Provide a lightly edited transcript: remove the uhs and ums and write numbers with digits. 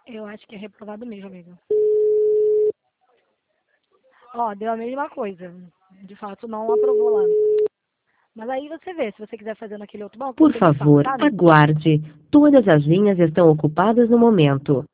Eu acho que é reprovado mesmo, amigo. Ó, deu a mesma coisa. De fato, não aprovou lá. Mas aí você vê, se você quiser fazer naquele outro banco, Por você me fala, favor, tá, amigo? aguarde. Todas as linhas estão ocupadas no momento.